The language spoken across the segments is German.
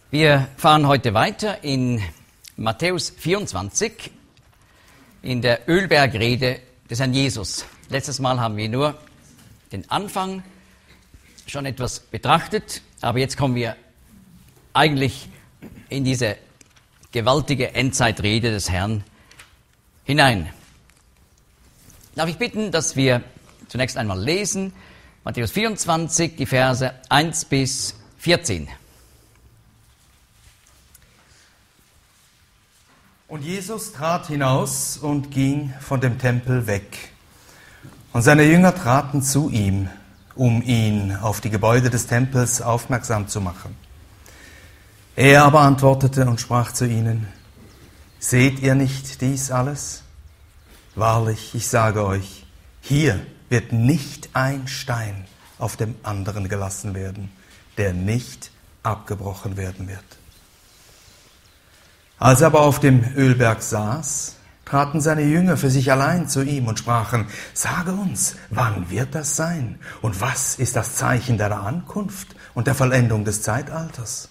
Wir fahren heute weiter in Matthäus 24 in der Ölbergrede des Herrn Jesus. Letztes Mal haben wir nur den Anfang schon etwas betrachtet, aber jetzt kommen wir eigentlich in diese gewaltige Endzeitrede des Herrn hinein. Darf ich bitten, dass wir zunächst einmal lesen, Matthäus 24, die Verse 1 bis 14. Und Jesus trat hinaus und ging von dem Tempel weg. Und seine Jünger traten zu ihm, um ihn auf die Gebäude des Tempels aufmerksam zu machen. Er aber antwortete und sprach zu ihnen: Seht ihr nicht dies alles? Wahrlich, ich sage euch, hier wird nicht ein Stein auf dem anderen gelassen werden, der nicht abgebrochen werden wird. Als er aber auf dem Ölberg saß, traten seine Jünger für sich allein zu ihm und sprachen: Sage uns, wann wird das sein? Und was ist das Zeichen deiner Ankunft und der Vollendung des Zeitalters?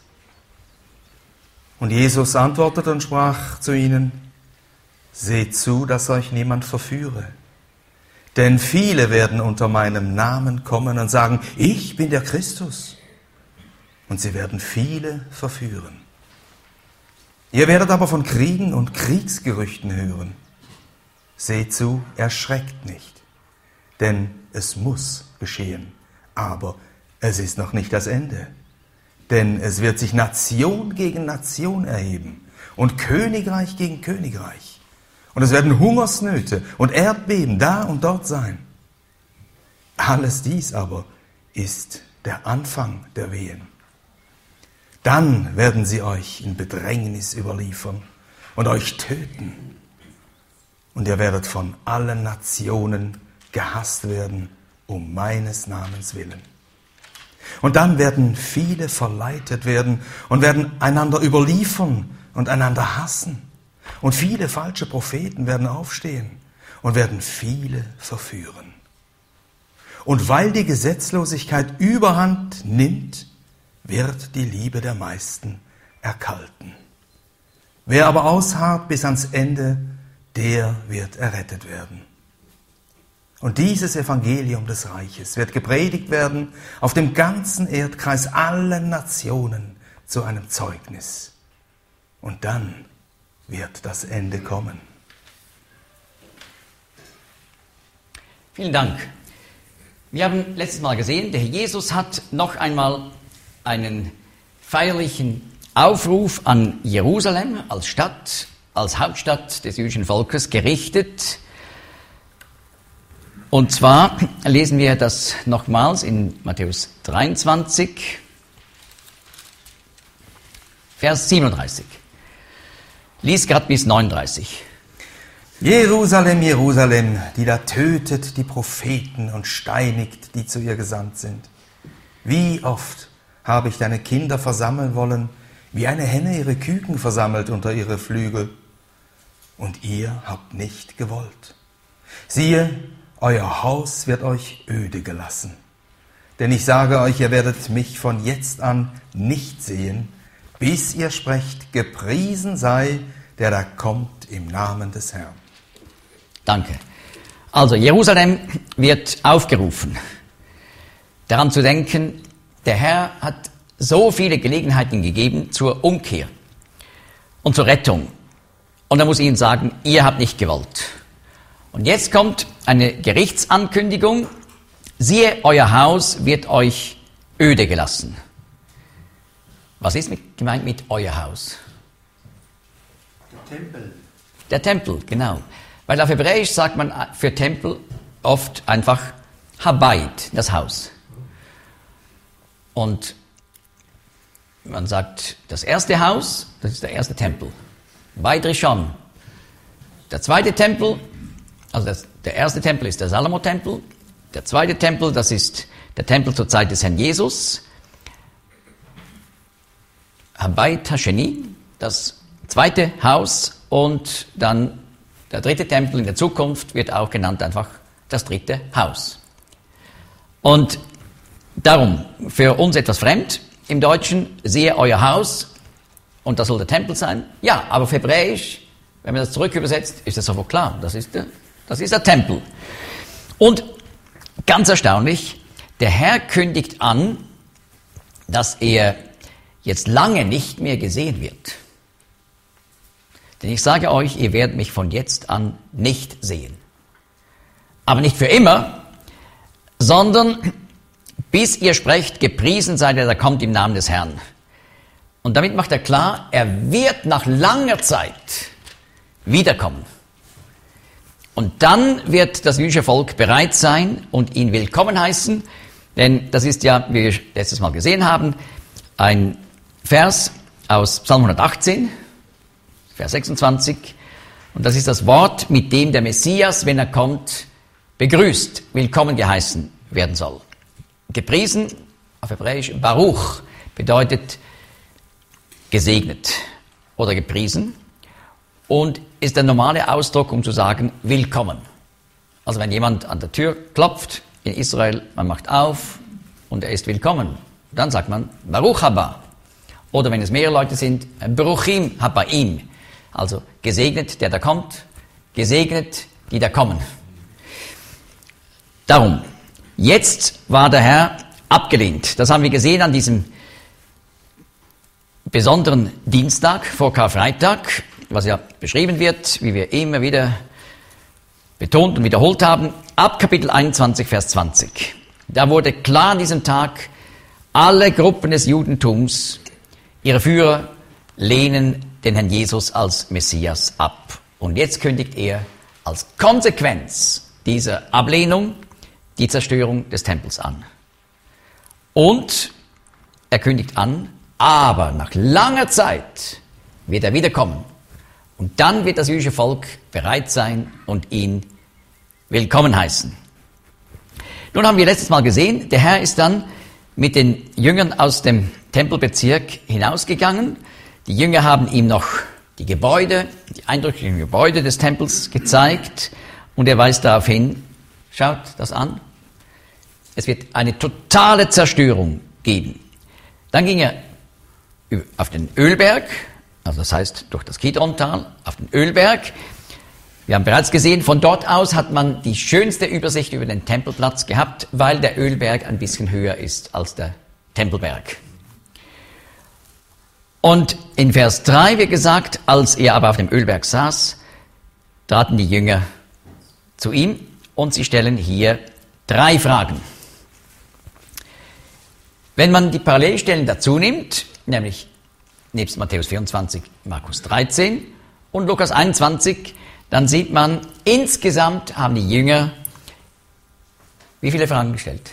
Und Jesus antwortete und sprach zu ihnen: Seht zu, dass euch niemand verführe. Denn viele werden unter meinem Namen kommen und sagen: Ich bin der Christus. Und sie werden viele verführen. Ihr werdet aber von Kriegen und Kriegsgerüchten hören. Seht zu, erschreckt nicht, denn es muss geschehen. Aber es ist noch nicht das Ende. Denn es wird sich Nation gegen Nation erheben und Königreich gegen Königreich. Und es werden Hungersnöte und Erdbeben da und dort sein. Alles dies aber ist der Anfang der Wehen. Dann werden sie euch in Bedrängnis überliefern und euch töten. Und ihr werdet von allen Nationen gehasst werden, um meines Namens willen. Und dann werden viele verleitet werden und werden einander überliefern und einander hassen. Und viele falsche Propheten werden aufstehen und werden viele verführen. Und weil die Gesetzlosigkeit überhand nimmt, wird die Liebe der meisten erkalten. Wer aber ausharrt bis ans Ende, der wird errettet werden. Und dieses Evangelium des Reiches wird gepredigt werden auf dem ganzen Erdkreis allen Nationen zu einem Zeugnis. Und dann wird das Ende kommen. Vielen Dank. Wir haben letztes Mal gesehen, der Herr Jesus hat noch einmal einen feierlichen Aufruf an Jerusalem als Stadt, als Hauptstadt des jüdischen Volkes gerichtet. Und zwar lesen wir das nochmals in Matthäus 23, Vers 37. Lies gerade bis 39. Jerusalem, Jerusalem, die da tötet die Propheten und steinigt, die zu ihr gesandt sind. Wie oft habe ich deine Kinder versammeln wollen, wie eine Henne ihre Küken versammelt unter ihre Flügel. Und ihr habt nicht gewollt. Siehe, euer Haus wird euch öde gelassen. Denn ich sage euch, ihr werdet mich von jetzt an nicht sehen, bis ihr sprecht: Gepriesen sei, der da kommt im Namen des Herrn. Danke. Also Jerusalem wird aufgerufen, daran zu denken, der Herr hat so viele Gelegenheiten gegeben zur Umkehr und zur Rettung. Und er muss ihnen sagen: Ihr habt nicht gewollt. Und jetzt kommt eine Gerichtsankündigung: Siehe, euer Haus wird euch öde gelassen. Was ist gemeint mit euer Haus? Der Tempel. Der Tempel, genau. Weil auf Hebräisch sagt man für Tempel oft einfach Habayit, das Haus. Und man sagt, das erste Haus, das ist der erste Tempel. Beit Rishon. Der zweite Tempel, also der erste Tempel ist der Salomo-Tempel. Der zweite Tempel, das ist der Tempel zur Zeit des Herrn Jesus. Habayit Hasheni, das zweite Haus. Und dann der dritte Tempel in der Zukunft wird auch genannt einfach das dritte Haus. Und darum, für uns etwas fremd im Deutschen: Siehe, euer Haus und das soll der Tempel sein. Ja, aber auf Hebräisch, wenn man das zurück übersetzt, ist das sofort klar. Das ist der Tempel. Und ganz erstaunlich, der Herr kündigt an, dass er jetzt lange nicht mehr gesehen wird. Denn ich sage euch, ihr werdet mich von jetzt an nicht sehen. Aber nicht für immer, sondern bis ihr sprecht, gepriesen sei der kommt im Namen des Herrn. Und damit macht er klar, er wird nach langer Zeit wiederkommen. Und dann wird das jüdische Volk bereit sein und ihn willkommen heißen, denn das ist ja, wie wir letztes Mal gesehen haben, ein Vers aus Psalm 118, Vers 26, und das ist das Wort, mit dem der Messias, wenn er kommt, begrüßt, willkommen geheißen werden soll. Gepriesen, auf Hebräisch, Baruch, bedeutet gesegnet oder gepriesen und ist der normale Ausdruck, um zu sagen, willkommen. Also wenn jemand an der Tür klopft in Israel, man macht auf und er ist willkommen, dann sagt man Baruch haba. Oder wenn es mehrere Leute sind, Baruchim habaim. Also gesegnet, der da kommt, gesegnet, die da kommen. Darum, jetzt war der Herr abgelehnt. Das haben wir gesehen an diesem besonderen Dienstag vor Karfreitag, was ja beschrieben wird, wie wir immer wieder betont und wiederholt haben, ab Kapitel 21, Vers 20. Da wurde klar an diesem Tag, alle Gruppen des Judentums, ihre Führer lehnen den Herrn Jesus als Messias ab. Und jetzt kündigt er als Konsequenz dieser Ablehnung die Zerstörung des Tempels an. Und er kündigt an, aber nach langer Zeit wird er wiederkommen. Und dann wird das jüdische Volk bereit sein und ihn willkommen heißen. Nun haben wir letztes Mal gesehen, der Herr ist dann mit den Jüngern aus dem Tempelbezirk hinausgegangen. Die Jünger haben ihm noch die Gebäude, die eindrücklichen Gebäude des Tempels gezeigt und er weist darauf hin, schaut das an, es wird eine totale Zerstörung geben. Dann ging er auf den Ölberg, also das heißt durch das Kidrontal, auf den Ölberg. Wir haben bereits gesehen, von dort aus hat man die schönste Übersicht über den Tempelplatz gehabt, weil der Ölberg ein bisschen höher ist als der Tempelberg. Und in Vers 3 wird gesagt, als er aber auf dem Ölberg saß, traten die Jünger zu ihm und sie stellen hier 3 Fragen. Wenn man die Parallelstellen dazu nimmt, nämlich nebst Matthäus 24, Markus 13 und Lukas 21, dann sieht man, insgesamt haben die Jünger wie viele Fragen gestellt?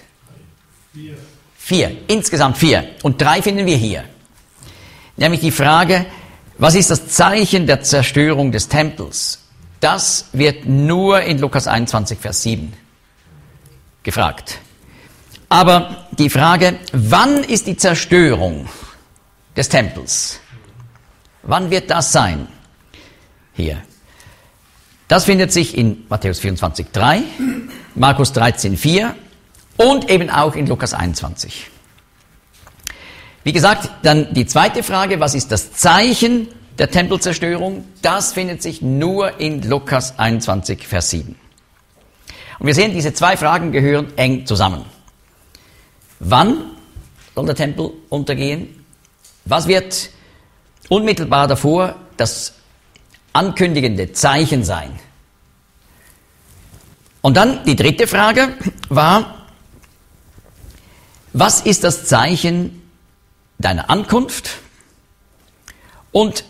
4. Insgesamt 4. Und 3 finden wir hier. Nämlich die Frage, was ist das Zeichen der Zerstörung des Tempels? Das wird nur in Lukas 21, Vers 7 gefragt. Aber die Frage, wann ist die Zerstörung des Tempels? Wann wird das sein? Hier. Das findet sich in Matthäus 24, 3, Markus 13, 4 und eben auch in Lukas 21. Wie gesagt, dann die zweite Frage, was ist das Zeichen der Tempelzerstörung? Das findet sich nur in Lukas 21, Vers 7. Und wir sehen, diese 2 Fragen gehören eng zusammen. Wann soll der Tempel untergehen? Was wird unmittelbar davor das ankündigende Zeichen sein? Und dann die dritte Frage war, was ist das Zeichen deiner Ankunft und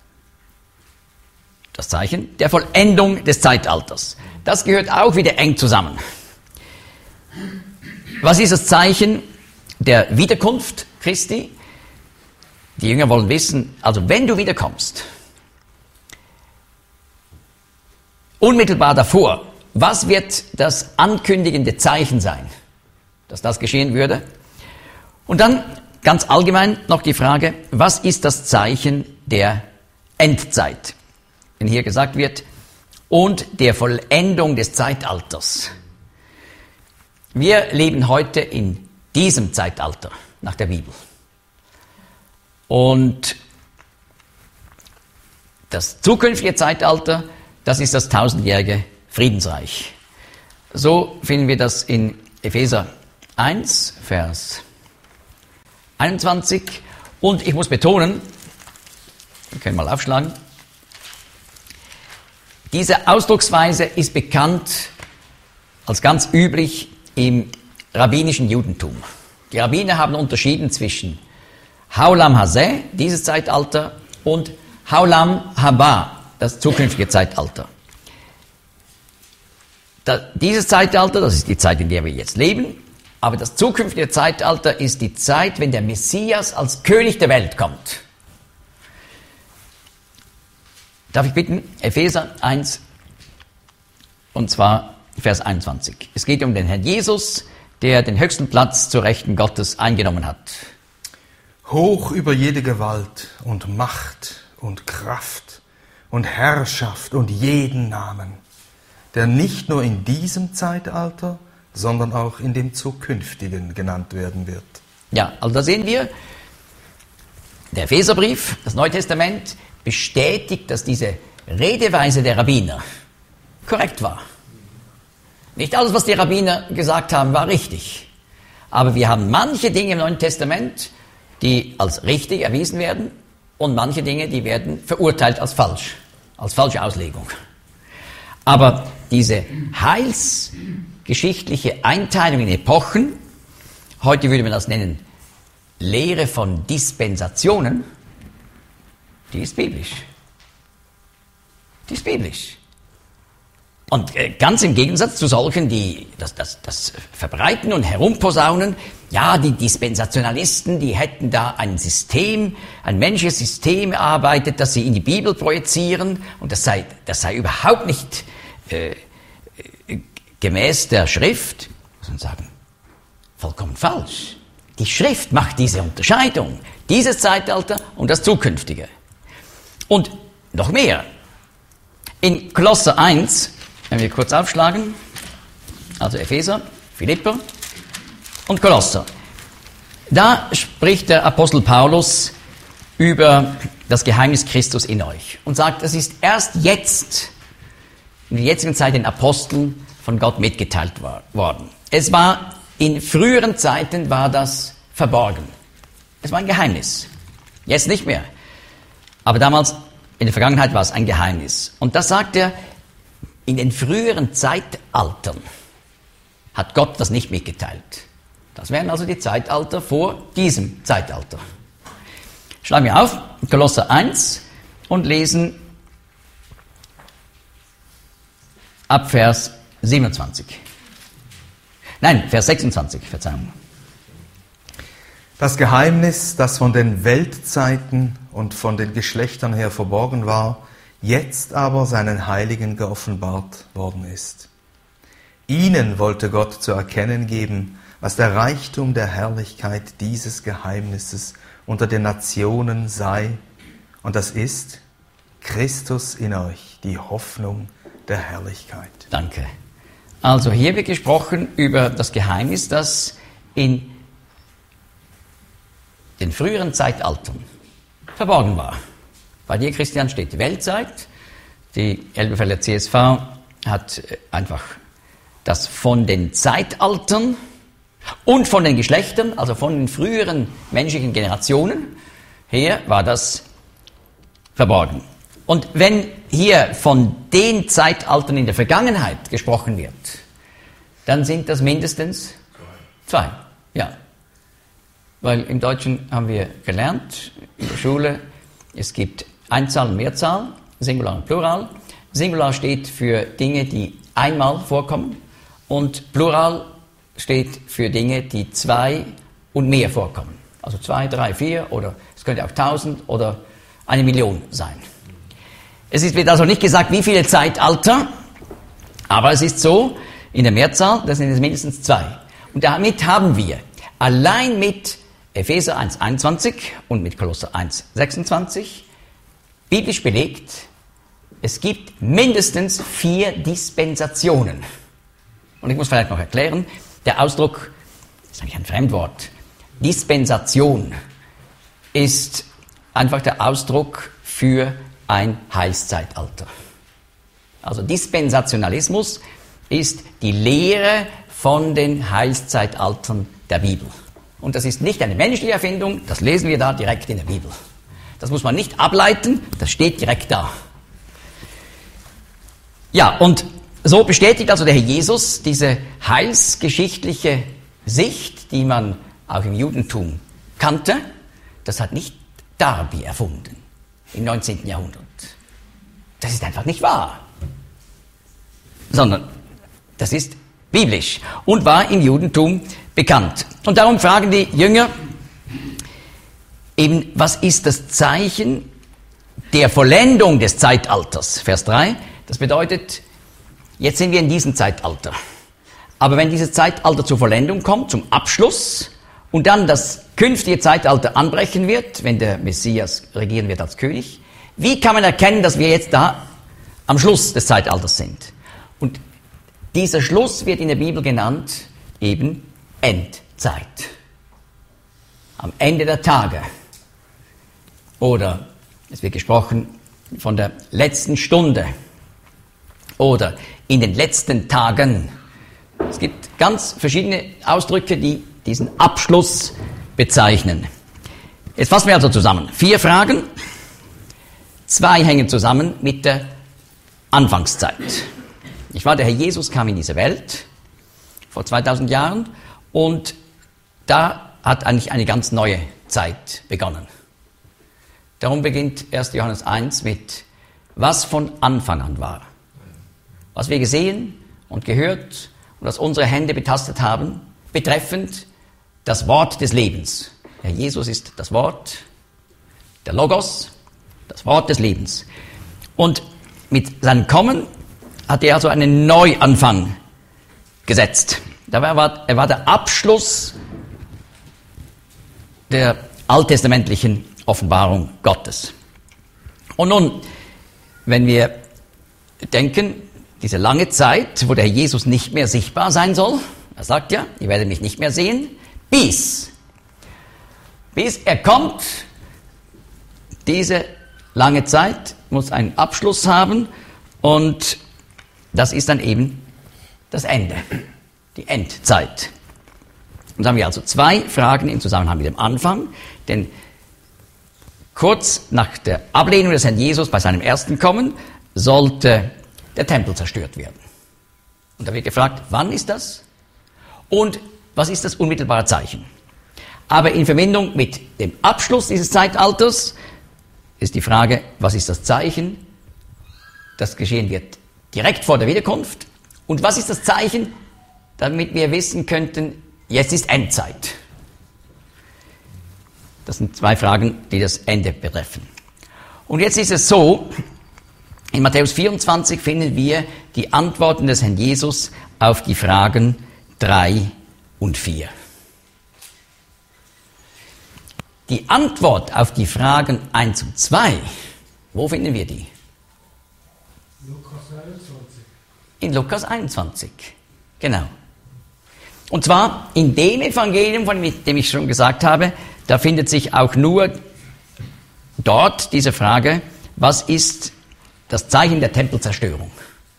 das Zeichen der Vollendung des Zeitalters? Das gehört auch wieder eng zusammen. Was ist das Zeichen der Wiederkunft Christi? Die Jünger wollen wissen, also wenn du wiederkommst, unmittelbar davor, was wird das ankündigende Zeichen sein, dass das geschehen würde? Und dann ganz allgemein noch die Frage, was ist das Zeichen der Endzeit? Wenn hier gesagt wird, und der Vollendung des Zeitalters. Wir leben heute in diesem Zeitalter nach der Bibel. Und das zukünftige Zeitalter, das ist das 1000-jährige Friedensreich. So finden wir das in Epheser 1, Vers 21. Und ich muss betonen, wir können mal aufschlagen, diese Ausdrucksweise ist bekannt als ganz üblich im rabbinischen Judentum. Die Rabbiner haben unterschieden zwischen Haolam Hazeh, dieses Zeitalter, und Haolam Haba, das zukünftige Zeitalter. Dieses Zeitalter, das ist die Zeit, in der wir jetzt leben, aber das zukünftige Zeitalter ist die Zeit, wenn der Messias als König der Welt kommt. Darf ich bitten, Epheser 1, und zwar Vers 21. Es geht um den Herrn Jesus, der den höchsten Platz zur Rechten Gottes eingenommen hat. Hoch über jede Gewalt und Macht und Kraft und Herrschaft und jeden Namen, der nicht nur in diesem Zeitalter, sondern auch in dem zukünftigen genannt werden wird. Ja, also da sehen wir, der Epheserbrief, das Neue Testament, bestätigt, dass diese Redeweise der Rabbiner korrekt war. Nicht alles, was die Rabbiner gesagt haben, war richtig. Aber wir haben manche Dinge im Neuen Testament, die als richtig erwiesen werden, und manche Dinge, die werden verurteilt als falsch, als falsche Auslegung. Aber diese heilsgeschichtliche Einteilung in Epochen, heute würde man das nennen Lehre von Dispensationen, die ist biblisch. Die ist biblisch. Und ganz im Gegensatz zu solchen, die das verbreiten und herumposaunen, ja, die Dispensationalisten, die hätten da ein System, ein menschliches System erarbeitet, das sie in die Bibel projizieren, und das sei überhaupt nicht gemäß der Schrift, muss man sagen, vollkommen falsch. Die Schrift macht diese Unterscheidung, dieses Zeitalter und das zukünftige. Und noch mehr. In Kolosser 1, wenn wir kurz aufschlagen, also Epheser, Philipper und Kolosser, da spricht der Apostel Paulus über das Geheimnis Christus in euch und sagt, es ist erst jetzt, in der jetzigen Zeit, den Aposteln von Gott mitgeteilt worden. Es war, in früheren Zeiten war das verborgen. Es war ein Geheimnis. Jetzt nicht mehr. Aber damals, in der Vergangenheit, war es ein Geheimnis. Und das sagt er, in den früheren Zeitaltern hat Gott das nicht mitgeteilt. Das wären also die Zeitalter vor diesem Zeitalter. Schlagen wir auf, Kolosser 1, und lesen ab Vers 27. Nein, Vers 26, Verzeihung. Das Geheimnis, das von den Weltzeiten und von den Geschlechtern her verborgen war, jetzt aber seinen Heiligen geoffenbart worden ist. Ihnen wollte Gott zu erkennen geben, was der Reichtum der Herrlichkeit dieses Geheimnisses unter den Nationen sei, und das ist Christus in euch, die Hoffnung der Herrlichkeit. Danke. Also hier wird gesprochen über das Geheimnis, das in den früheren Zeitaltern verborgen war. Bei dir, Christian, steht Weltzeit. Die Elberfelder CSV hat einfach das von den Zeitaltern und von den Geschlechtern, also von den früheren menschlichen Generationen her, war das verborgen. Und wenn hier von den Zeitaltern in der Vergangenheit gesprochen wird, dann sind das mindestens zwei. Ja. Weil im Deutschen haben wir gelernt, in der Schule, es gibt Einzahl und Mehrzahl, Singular und Plural. Singular steht für Dinge, die einmal vorkommen, und Plural steht für Dinge, die zwei und mehr vorkommen. Also 2, 3, 4 oder es könnte auch 1000 oder 1 Million sein. Es wird also nicht gesagt, wie viele Zeitalter, aber es ist so, in der Mehrzahl, das sind es mindestens zwei. Und damit haben wir allein mit Epheser 1,21 und mit Kolosser 1,26 biblisch belegt, es gibt mindestens 4 Dispensationen. Und ich muss vielleicht noch erklären, der Ausdruck, das ist eigentlich ein Fremdwort, Dispensation ist einfach der Ausdruck für ein Heilszeitalter. Also Dispensationalismus ist die Lehre von den Heilszeitaltern der Bibel. Und das ist nicht eine menschliche Erfindung, das lesen wir da direkt in der Bibel. Das muss man nicht ableiten, das steht direkt da. Ja, und so bestätigt also der Herr Jesus diese heilsgeschichtliche Sicht, die man auch im Judentum kannte. Das hat nicht Darby erfunden im 19. Jahrhundert. Das ist einfach nicht wahr. Sondern das ist biblisch und war im Judentum bekannt. Und darum fragen die Jünger eben, was ist das Zeichen der Vollendung des Zeitalters? Vers 3, das bedeutet, jetzt sind wir in diesem Zeitalter. Aber wenn dieses Zeitalter zur Vollendung kommt, zum Abschluss, und dann das künftige Zeitalter anbrechen wird, wenn der Messias regieren wird als König, wie kann man erkennen, dass wir jetzt da am Schluss des Zeitalters sind? Und dieser Schluss wird in der Bibel genannt eben Endzeit. Am Ende der Tage. Oder es wird gesprochen von der letzten Stunde. Oder in den letzten Tagen. Es gibt ganz verschiedene Ausdrücke, die diesen Abschluss bezeichnen. Jetzt fassen wir also zusammen. 4 Fragen. 2 hängen zusammen mit der Anfangszeit. Ich war, der Herr Jesus kam in diese Welt vor 2000 Jahren und da hat eigentlich eine ganz neue Zeit begonnen. Darum beginnt 1. Johannes 1 mit, was von Anfang an war. Was wir gesehen und gehört und was unsere Hände betastet haben, betreffend das Wort des Lebens. Der Jesus ist das Wort, der Logos, das Wort des Lebens. Und mit seinem Kommen hat er also einen Neuanfang gesetzt. Er war der Abschluss der alttestamentlichen Offenbarung Gottes. Und nun, wenn wir denken, diese lange Zeit, wo der Jesus nicht mehr sichtbar sein soll, er sagt ja, ihr werdet mich nicht mehr sehen, bis er kommt, diese lange Zeit muss einen Abschluss haben und das ist dann eben das Ende, die Endzeit. Und da haben wir also 2 Fragen im Zusammenhang mit dem Anfang, denn kurz nach der Ablehnung des Herrn Jesus bei seinem ersten Kommen sollte der Tempel zerstört werden. Und da wird gefragt, wann ist das? Und was ist das unmittelbare Zeichen? Aber in Verbindung mit dem Abschluss dieses Zeitalters ist die Frage, was ist das Zeichen, das geschehen wird direkt vor der Wiederkunft? Und was ist das Zeichen, damit wir wissen könnten, jetzt ist Endzeit? Das sind 2 Fragen, die das Ende betreffen. Und jetzt ist es so, in Matthäus 24 finden wir die Antworten des Herrn Jesus auf die Fragen 3 und 4. Die Antwort auf die Fragen 1 und 2, wo finden wir die? Lukas 21. In Lukas 21, genau. Und zwar in dem Evangelium, von dem ich schon gesagt habe, da findet sich auch nur dort diese Frage, was ist das Zeichen der Tempelzerstörung?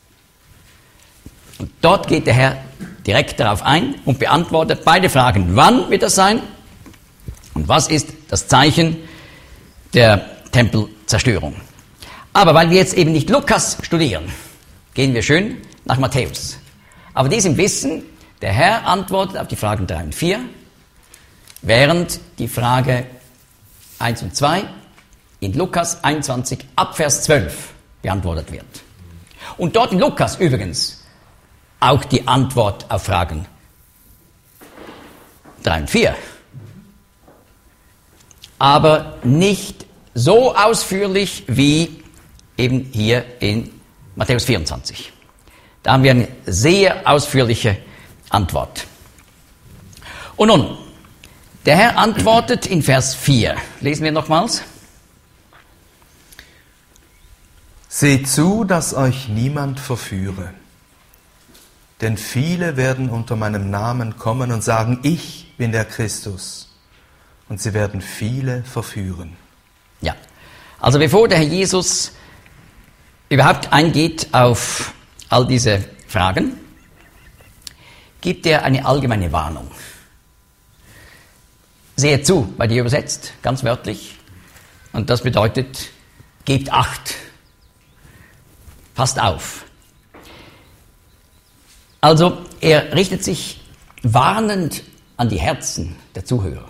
Und dort geht der Herr direkt darauf ein und beantwortet beide Fragen. Wann wird das sein? Und was ist das Zeichen der Tempelzerstörung? Aber weil wir jetzt eben nicht Lukas studieren, gehen wir schön nach Matthäus. Aber diesem Wissen, der Herr antwortet auf die Fragen 3 und 4, während die Frage 1 und 2 in Lukas 21 ab Vers 12 beantwortet wird. Und dort in Lukas übrigens auch die Antwort auf Fragen 3 und 4. Aber nicht so ausführlich wie eben hier in Matthäus 24. Da haben wir eine sehr ausführliche Antwort. Und nun, der Herr antwortet in Vers 4. Lesen wir nochmals. Seht zu, dass euch niemand verführe. Denn viele werden unter meinem Namen kommen und sagen, ich bin der Christus. Und sie werden viele verführen. Ja, also bevor der Herr Jesus überhaupt eingeht auf all diese Fragen, gibt er eine allgemeine Warnung. Seht zu, bei dir übersetzt, ganz wörtlich. Und das bedeutet, gebt Acht. Passt auf. Also, er richtet sich warnend an die Herzen der Zuhörer.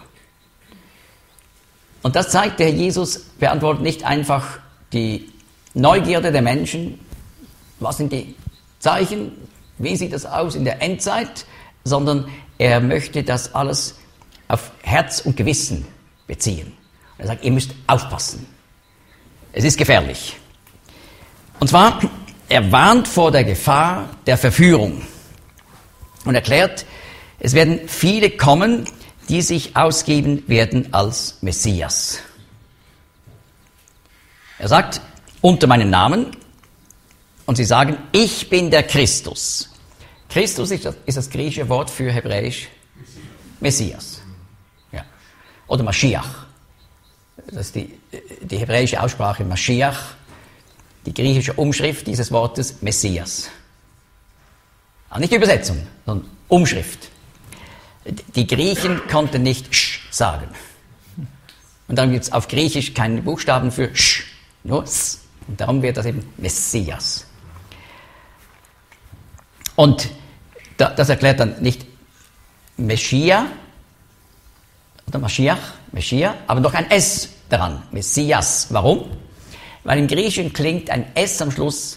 Und das zeigt, der Herr Jesus beantwortet nicht einfach die Neugierde der Menschen, was sind die Zeichen, wie sieht das aus in der Endzeit, sondern er möchte das alles auf Herz und Gewissen beziehen. Und er sagt, ihr müsst aufpassen. Es ist gefährlich. Und zwar, er warnt vor der Gefahr der Verführung und erklärt, es werden viele kommen, die sich ausgeben werden als Messias. Er sagt, unter meinem Namen, und sie sagen, ich bin der Christus. Christus ist das griechische Wort für hebräisch Messias. Ja. Oder Mashiach. Das ist die hebräische Aussprache Mashiach, die griechische Umschrift dieses Wortes Messias. Also nicht die Übersetzung, sondern Umschrift. Die Griechen konnten nicht sch sagen. Und dann gibt es auf Griechisch keine Buchstaben für sch, nur s. Und darum wird das eben Messias. Und das erklärt dann nicht Meschia oder Mashiach, Meschia, aber noch ein S daran, Messias. Warum? Weil im Griechischen klingt ein S am Schluss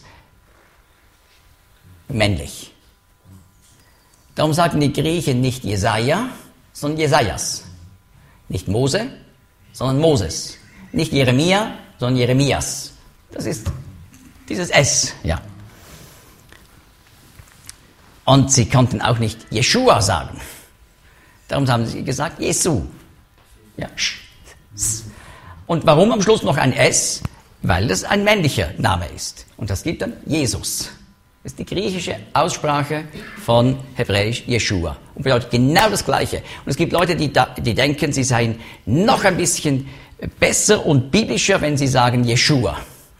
männlich. Darum sagen die Griechen nicht Jesaja, sondern Jesajas. Nicht Mose, sondern Moses. Nicht Jeremia, sondern Jeremias. Das ist dieses S, ja. Und sie konnten auch nicht Jeschua sagen. Darum haben sie gesagt Jesu. Ja. Und warum am Schluss noch ein S? Weil das ein männlicher Name ist. Und das gibt dann Jesus. Das ist die griechische Aussprache von Hebräisch Jeschua. Und bedeutet genau das Gleiche. Und es gibt Leute, die denken, sie seien noch ein bisschen besser und biblischer, wenn sie sagen Jeschua.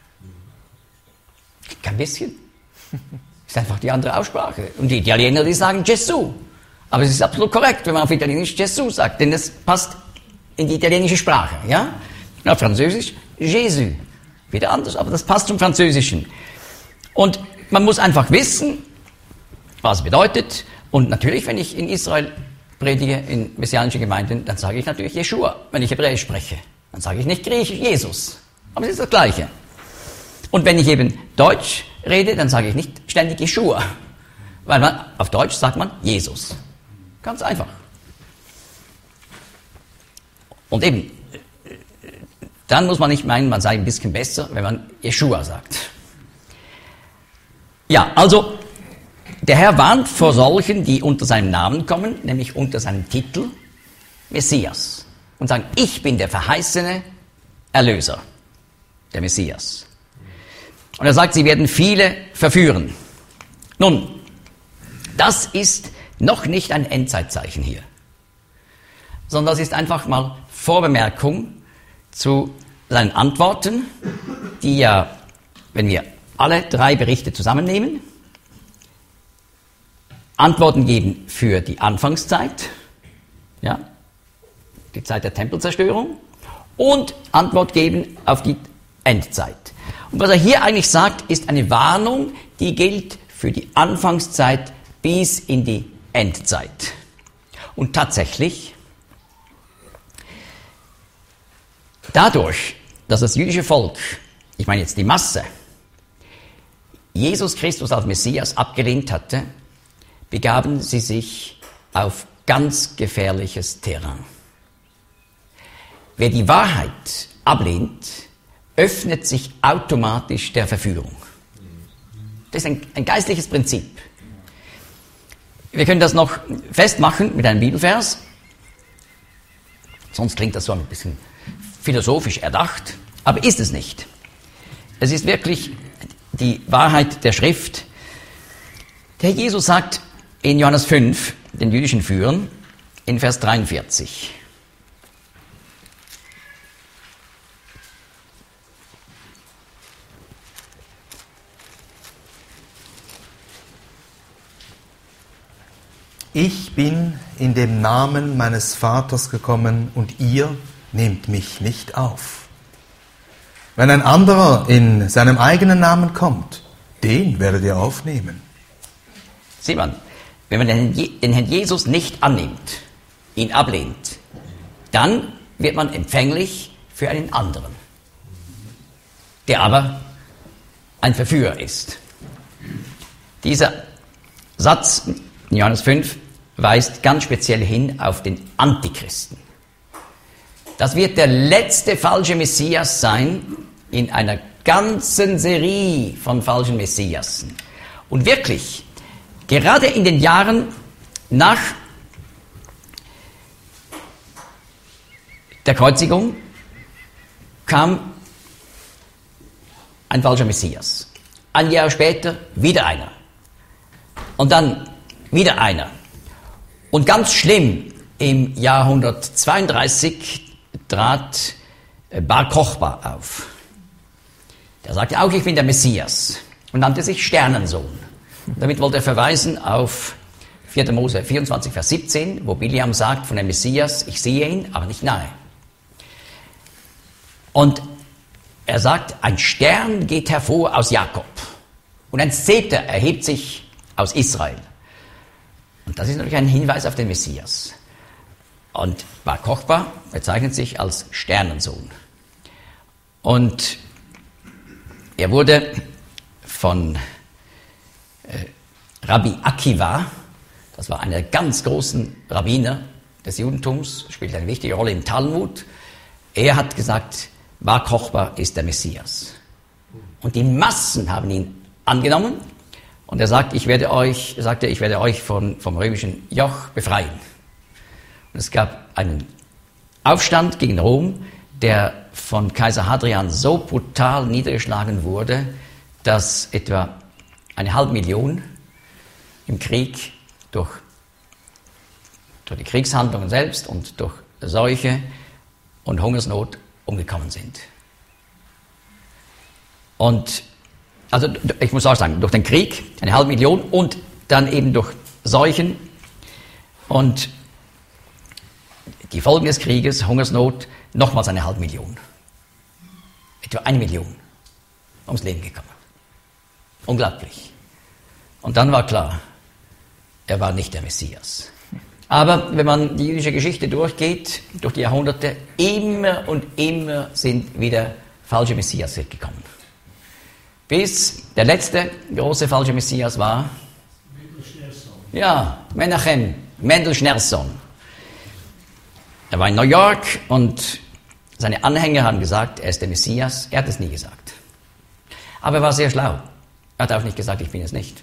Kein bisschen. Ist einfach die andere Aussprache. Und die Italiener, die sagen Gesù. Aber es ist absolut korrekt, wenn man auf Italienisch Gesù sagt, denn es passt in die italienische Sprache. Ja? Auf Französisch Jésus. Wieder anders, aber das passt zum Französischen. Und man muss einfach wissen, was es bedeutet. Und natürlich, wenn ich in Israel predige, in messianischen Gemeinden, dann sage ich natürlich Jeschua, wenn ich Hebräisch spreche. Dann sage ich nicht Griechisch, Jesus. Aber es ist das Gleiche. Und wenn ich eben Deutsch rede, dann sage ich nicht ständig Jeschua. Weil auf Deutsch sagt man Jesus. Ganz einfach. Und eben, dann muss man nicht meinen, man sei ein bisschen besser, wenn man Jeschua sagt. Ja, also, der Herr warnt vor solchen, die unter seinem Namen kommen, nämlich unter seinem Titel Messias. Und sagen, ich bin der verheißene Erlöser, der Messias. Und er sagt, sie werden viele verführen. Nun, das ist noch nicht ein Endzeitzeichen hier, sondern das ist einfach mal Vorbemerkung zu seinen Antworten, die ja, wenn wir alle drei Berichte zusammennehmen, Antworten geben für die Anfangszeit, ja, die Zeit der Tempelzerstörung, und Antwort geben auf die Endzeit. Und was er hier eigentlich sagt, ist eine Warnung, die gilt für die Anfangszeit bis in die Endzeit. Und tatsächlich, dadurch, dass das jüdische Volk, ich meine jetzt die Masse, Jesus Christus als Messias abgelehnt hatte, begaben sie sich auf ganz gefährliches Terrain. Wer die Wahrheit ablehnt, öffnet sich automatisch der Verführung. Das ist ein geistliches Prinzip. Wir können das noch festmachen mit einem Bibelvers. Sonst klingt das so ein bisschen philosophisch erdacht, aber ist es nicht. Es ist wirklich die Wahrheit der Schrift. Der Jesus sagt in Johannes 5, den jüdischen Führern, in Vers 43. ich bin in dem Namen meines Vaters gekommen und ihr nehmt mich nicht auf. Wenn ein anderer in seinem eigenen Namen kommt, den werdet ihr aufnehmen. Sieht man, wenn man den Herrn Jesus nicht annimmt, ihn ablehnt, dann wird man empfänglich für einen anderen, der aber ein Verführer ist. Dieser Satz in Johannes 5 weist ganz speziell hin auf den Antichristen. Das wird der letzte falsche Messias sein in einer ganzen Serie von falschen Messiasen. Und wirklich, gerade in den Jahren nach der Kreuzigung kam ein falscher Messias. Ein Jahr später wieder einer. Und dann wieder einer. Und ganz schlimm, im Jahr 132 trat Bar Kochba auf. Der sagte auch, ich bin der Messias und nannte sich Sternensohn. Damit wollte er verweisen auf 4. Mose 24, Vers 17, wo Biliam sagt von dem Messias, ich sehe ihn, aber nicht nahe. Und er sagt, ein Stern geht hervor aus Jakob und ein Szeter erhebt sich aus Israel. Und das ist natürlich ein Hinweis auf den Messias. Und Bar Kochba bezeichnet sich als Sternensohn. Und er wurde von Rabbi Akiva, das war einer der ganz großen Rabbiner des Judentums, spielt eine wichtige Rolle im Talmud. Er hat gesagt, Bar Kochba ist der Messias. Und die Massen haben ihn angenommen. Und er sagt, ich werde euch vom römischen Joch befreien. Und es gab einen Aufstand gegen Rom, der von Kaiser Hadrian so brutal niedergeschlagen wurde, dass etwa 500.000 im Krieg durch die Kriegshandlungen selbst und durch Seuche und Hungersnot umgekommen sind. Und also ich muss auch sagen, durch den Krieg 500.000 und dann eben durch Seuchen und die Folgen des Krieges, Hungersnot, nochmals 500.000. Etwa 1 Million ums Leben gekommen. Unglaublich. Und dann war klar, er war nicht der Messias. Aber wenn man die jüdische Geschichte durchgeht, durch die Jahrhunderte, immer und immer sind wieder falsche Messias gekommen. Bis der letzte große falsche Messias war Menachem Mendel Schneerson. Er war in New York und seine Anhänger haben gesagt, er ist der Messias. Er hat es nie gesagt. Aber er war sehr schlau. Er hat auch nicht gesagt, ich bin es nicht.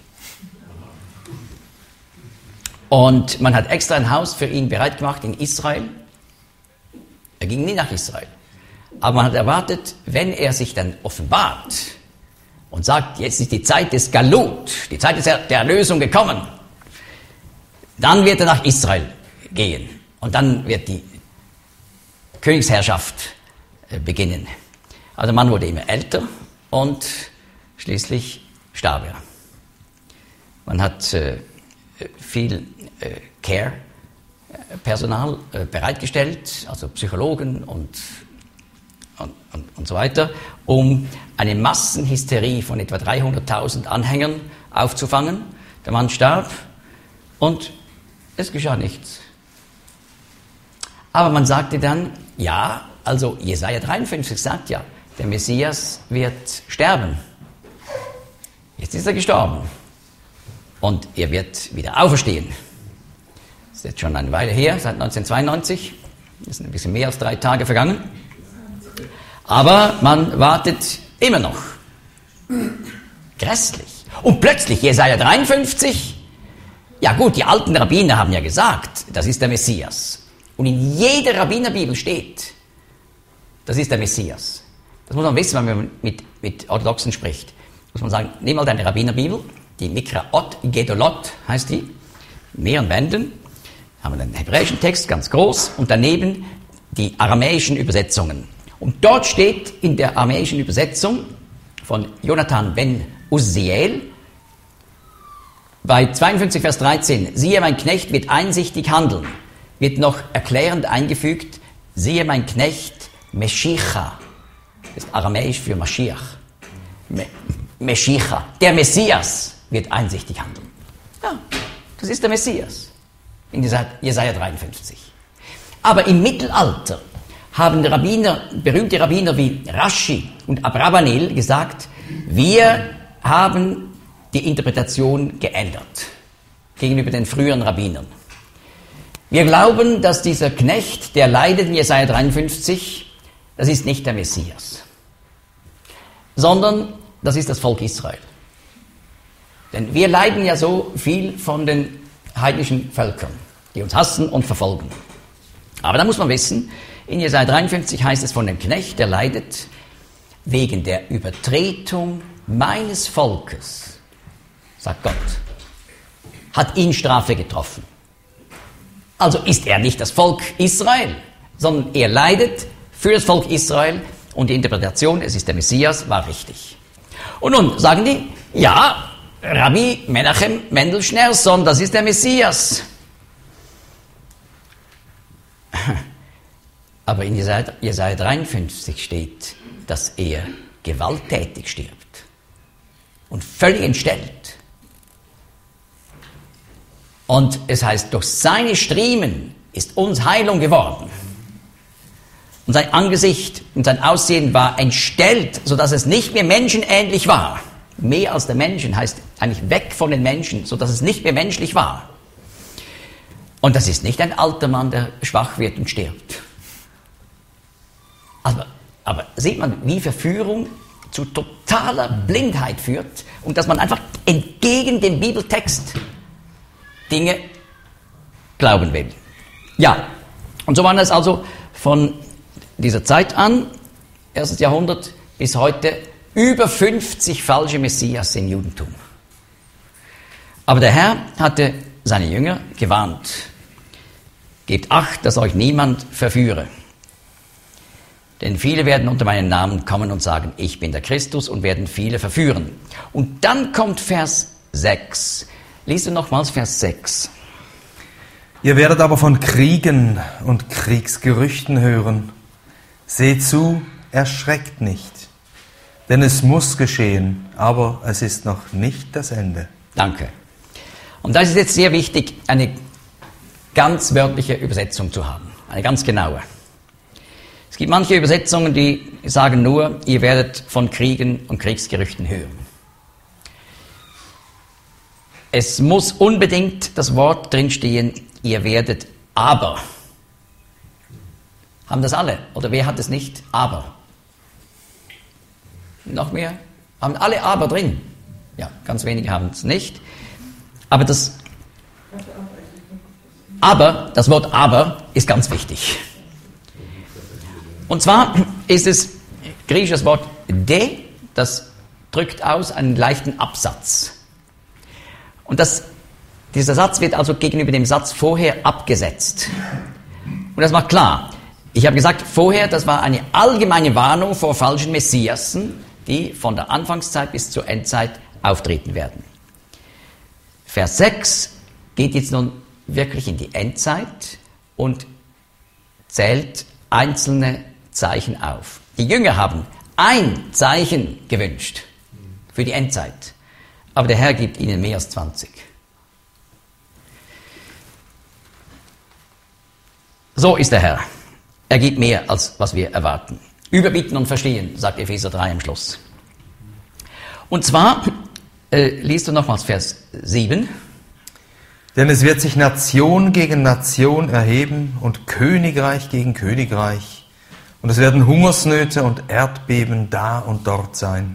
Und man hat extra ein Haus für ihn bereit gemacht in Israel. Er ging nie nach Israel. Aber man hat erwartet, wenn er sich dann offenbart und sagt, jetzt ist die Zeit des Galut, die Zeit der Erlösung gekommen, dann wird er nach Israel gehen. Und dann wird die Königsherrschaft beginnen. Also der Mann wurde immer älter und schließlich starb er. Man hat viel Care-Personal bereitgestellt, also Psychologen und so weiter, um eine Massenhysterie von etwa 300.000 Anhängern aufzufangen. Der Mann starb und es geschah nichts. Aber man sagte dann, ja, also Jesaja 53 sagt ja, der Messias wird sterben. Jetzt ist er gestorben. Und er wird wieder auferstehen. Das ist jetzt schon eine Weile her, seit 1992. Es sind ein bisschen mehr als 3 Tage vergangen. Aber man wartet immer noch. Grässlich. Und plötzlich Jesaja 53. Ja gut, die alten Rabbiner haben ja gesagt, das ist der Messias. Und in jeder Rabbinerbibel steht, das ist der Messias. Das muss man wissen, wenn man mit Orthodoxen spricht. Muss man sagen, nimm mal deine Rabbinerbibel, die Mikraot Gedolot heißt die, in mehreren Bänden, haben wir den hebräischen Text ganz groß und daneben die aramäischen Übersetzungen. Und dort steht in der aramäischen Übersetzung von Jonathan ben Uzziel, bei 52 Vers 13, siehe, mein Knecht wird einsichtig handeln, wird noch erklärend eingefügt, siehe, mein Knecht Meshicha, das ist aramäisch für Mashiach. Meshicha, der Messias wird einsichtig handeln. Ja, das ist der Messias in Jesaja 53. Aber im Mittelalter haben berühmte Rabbiner wie Rashi und Abravanel gesagt, wir haben die Interpretation geändert gegenüber den früheren Rabbinern. Wir glauben, dass dieser Knecht, der leidet in Jesaja 53, das ist nicht der Messias, sondern das ist das Volk Israel. Denn wir leiden ja so viel von den heidnischen Völkern, die uns hassen und verfolgen. Aber da muss man wissen, in Jesaja 53 heißt es von dem Knecht, der leidet wegen der Übertretung meines Volkes, sagt Gott, hat ihn Strafe getroffen. Also ist er nicht das Volk Israel, sondern er leidet für das Volk Israel und die Interpretation, es ist der Messias, war richtig. Und nun sagen die, ja, Rabbi Menachem Mendel Schneerson, das ist der Messias. Aber in Jesaja 53 steht, dass er gewalttätig stirbt und völlig entstellt. Und es heißt, durch seine Striemen ist uns Heilung geworden. Und sein Angesicht und sein Aussehen war entstellt, sodass es nicht mehr menschenähnlich war. Mehr als der Menschen heißt eigentlich weg von den Menschen, sodass es nicht mehr menschlich war. Und das ist nicht ein alter Mann, der schwach wird und stirbt. Aber sieht man, wie Verführung zu totaler Blindheit führt und dass man einfach entgegen dem Bibeltext Dinge glauben will. Ja, und so waren es also von dieser Zeit an, 1. Jahrhundert, bis heute über 50 falsche Messias im Judentum. Aber der Herr hatte seine Jünger gewarnt. Gebt Acht, dass euch niemand verführe. Denn viele werden unter meinen Namen kommen und sagen, ich bin der Christus, und werden viele verführen. Und dann kommt Vers 6. Lies du nochmals Vers 6. Ihr werdet aber von Kriegen und Kriegsgerüchten hören. Seht zu, erschreckt nicht. Denn es muss geschehen, aber es ist noch nicht das Ende. Danke. Und da ist es jetzt sehr wichtig, eine ganz wörtliche Übersetzung zu haben. Eine ganz genaue. Es gibt manche Übersetzungen, die sagen nur, ihr werdet von Kriegen und Kriegsgerüchten hören. Es muss unbedingt das Wort drinstehen, ihr werdet aber. Haben das alle? Oder wer hat es nicht? Aber. Noch mehr? Haben alle aber drin? Ja, ganz wenige haben es nicht. Aber das Wort aber ist ganz wichtig. Und zwar ist es griechisches Wort de, das drückt aus einen leichten Absatz. Und dieser Satz wird also gegenüber dem Satz vorher abgesetzt. Und das macht klar, ich habe gesagt, vorher, das war eine allgemeine Warnung vor falschen Messiasen, die von der Anfangszeit bis zur Endzeit auftreten werden. Vers 6 geht jetzt nun wirklich in die Endzeit und zählt einzelne Zeichen auf. Die Jünger haben ein Zeichen gewünscht für die Endzeit, aber der Herr gibt ihnen mehr als 20. So ist der Herr. Er gibt mehr, als was wir erwarten. Überbieten und verstehen, sagt Epheser 3 am Schluss. Und zwar, liest du nochmals Vers 7. Denn es wird sich Nation gegen Nation erheben und Königreich gegen Königreich. Und es werden Hungersnöte und Erdbeben da und dort sein.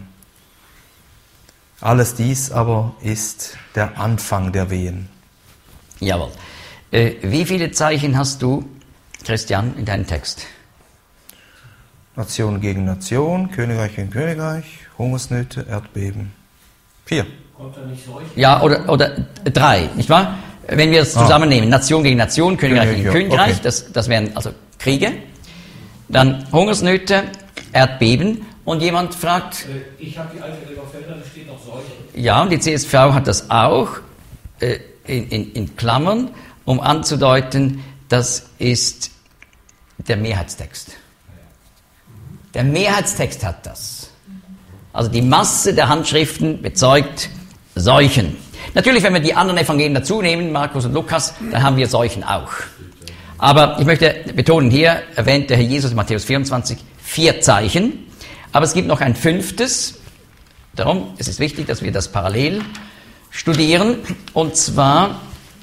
Alles dies aber ist der Anfang der Wehen. Jawohl. Wie viele Zeichen hast du, Christian, in deinem Text? Nation gegen Nation, Königreich gegen Königreich, Hungersnöte, Erdbeben. 4. Kommt da nicht Seuche? Ja, oder 3, nicht wahr? Wenn wir es zusammennehmen, Nation gegen Nation, Königreich gegen Königreich, okay. Das wären also Kriege. Dann Hungersnöte, Erdbeben. Und jemand fragt... Ich habe die alte Elberfelder, da steht noch Seuche. Ja, und die CSV hat das auch. in Klammern, um anzudeuten, das ist der Mehrheitstext. Der Mehrheitstext hat das. Also die Masse der Handschriften bezeugt Seuchen. Natürlich, wenn wir die anderen Evangelien dazu nehmen, Markus und Lukas, dann haben wir Seuchen auch. Aber ich möchte betonen, hier erwähnt der Herr Jesus in Matthäus 24 4 Zeichen. Aber es gibt noch ein 5. Darum ist es wichtig, dass wir das parallel studieren. Und zwar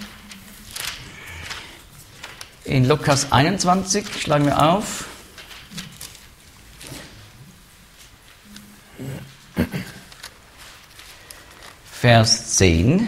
in Lukas 21, schlagen wir auf. Vers 10.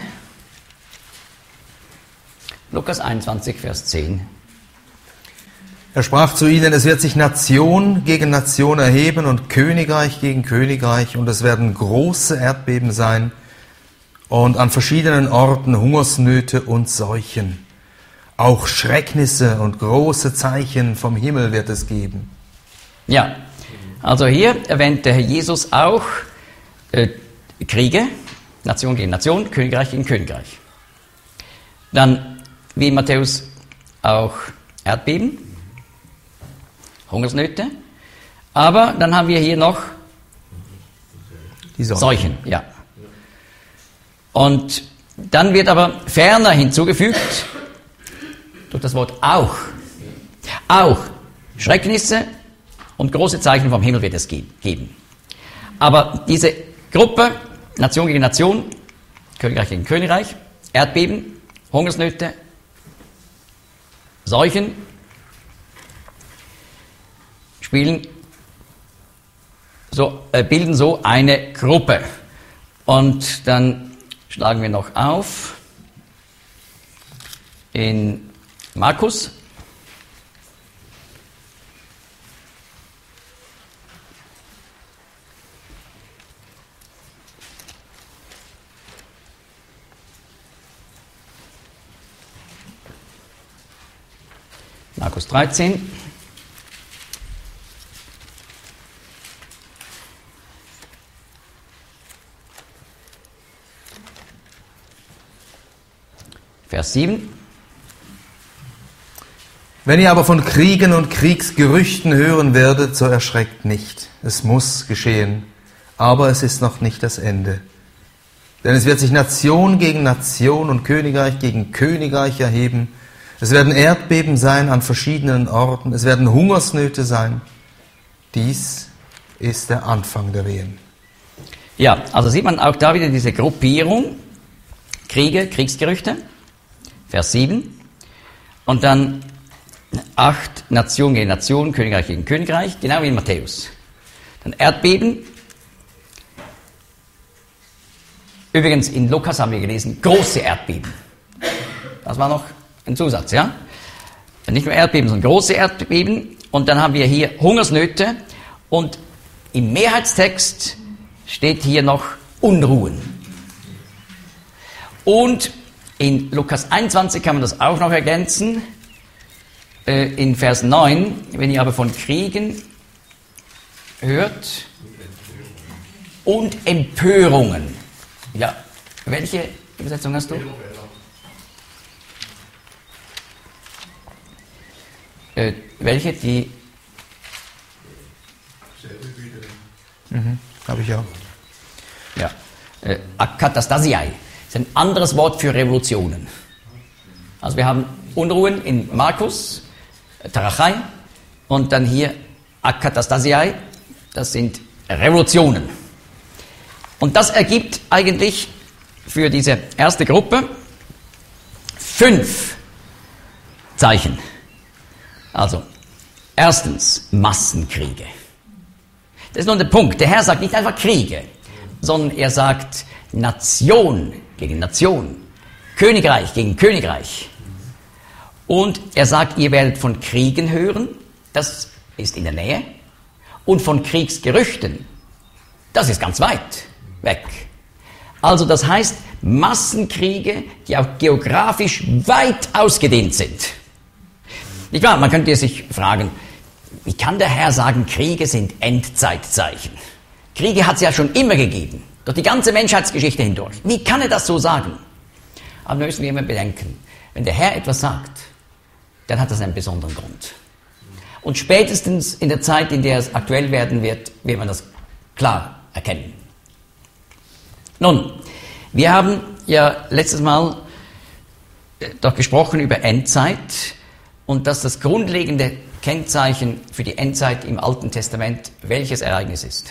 Lukas 21, Vers 10. Er sprach zu ihnen, es wird sich Nation gegen Nation erheben und Königreich gegen Königreich, und es werden große Erdbeben sein und an verschiedenen Orten Hungersnöte und Seuchen. Auch Schrecknisse und große Zeichen vom Himmel wird es geben. Ja, also hier erwähnt der Herr Jesus auch Kriege, Nation gegen Nation, Königreich gegen Königreich. Dann, wie in Matthäus, auch Erdbeben, Hungersnöte. Aber dann haben wir hier noch Die Seuchen. Ja. Und dann wird aber ferner hinzugefügt, durch das Wort auch. Auch Schrecknisse und große Zeichen vom Himmel wird es geben. Aber diese Gruppe, Nation gegen Nation, Königreich gegen Königreich, Erdbeben, Hungersnöte, Seuchen, bilden so eine Gruppe. Und dann schlagen wir noch auf in Markus. Markus 13. Vers 7. Wenn ihr aber von Kriegen und Kriegsgerüchten hören werdet, so erschreckt nicht. Es muss geschehen, aber es ist noch nicht das Ende. Denn es wird sich Nation gegen Nation und Königreich gegen Königreich erheben. Es werden Erdbeben sein an verschiedenen Orten. Es werden Hungersnöte sein. Dies ist der Anfang der Wehen. Ja, also sieht man auch da wieder diese Gruppierung. Kriege, Kriegsgerüchte. Vers 7. Und dann 8 Nation gegen Nation, Königreich gegen Königreich, genau wie in Matthäus. Dann Erdbeben. Übrigens, in Lukas haben wir gelesen, große Erdbeben. Das war noch ein Zusatz, ja? Nicht nur Erdbeben, sondern große Erdbeben. Und dann haben wir hier Hungersnöte. Und im Mehrheitstext steht hier noch Unruhen. Und in Lukas 21 kann man das auch noch ergänzen. In Vers 9, wenn ihr aber von Kriegen hört und Empörungen. Ja, welche Übersetzung hast du? Welche? Die? Habe ich auch. Ja. Akatastasiai ist ein anderes Wort für Revolutionen. Also wir haben Unruhen in Markus, Tarachai, und dann hier Akatastasiai, das sind Revolutionen. Und das ergibt eigentlich für diese erste Gruppe 5 Zeichen. Also, erstens Massenkriege. Das ist nur der Punkt. Der Herr sagt nicht einfach Kriege, sondern er sagt Nation gegen Nation, Königreich gegen Königreich. Und er sagt, ihr werdet von Kriegen hören, das ist in der Nähe, und von Kriegsgerüchten, das ist ganz weit weg. Also das heißt, Massenkriege, die auch geografisch weit ausgedehnt sind. Nicht wahr? Man könnte sich fragen, wie kann der Herr sagen, Kriege sind Endzeitzeichen? Kriege hat es ja schon immer gegeben, durch die ganze Menschheitsgeschichte hindurch. Wie kann er das so sagen? Aber müssen wir immer bedenken, wenn der Herr etwas sagt, dann hat das einen besonderen Grund. Und spätestens in der Zeit, in der es aktuell werden wird man das klar erkennen. Nun, wir haben ja letztes Mal doch gesprochen über Endzeit und dass das grundlegende Kennzeichen für die Endzeit im Alten Testament welches Ereignis ist?